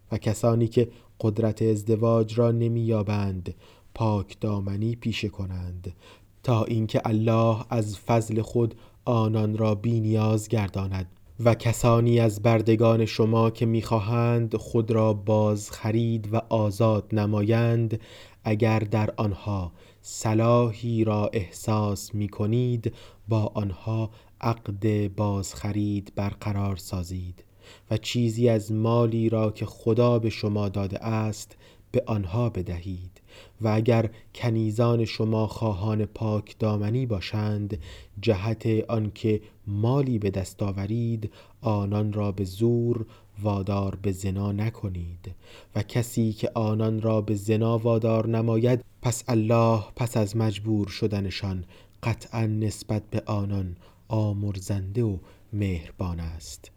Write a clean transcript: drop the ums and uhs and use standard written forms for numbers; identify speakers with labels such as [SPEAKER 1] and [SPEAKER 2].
[SPEAKER 1] و کسانی که قدرت ازدواج را نمی‌یابند پاک دامنی پیشه کنند تا اینکه الله از فضل خود آنان را بی نیاز گرداند. و کسانی از بردگان شما که می‌خواهند خود را باز خرید و آزاد نمایند، اگر در آنها صلاحی را احساس می‌کنید با آنها عقد بازخرید برقرار سازید و چیزی از مالی را که خدا به شما داده است به آنها بدهید. و اگر کنیزان شما خواهان پاک دامنی باشند، جهت آنکه مالی به دست آورید آنان را به زور وادار به زنا نکنید و کسی که آنان را به زنا وادار نماید، پس الله پس از مجبور شدنشان قطعا نسبت به آنان آمرزنده و مهربان است.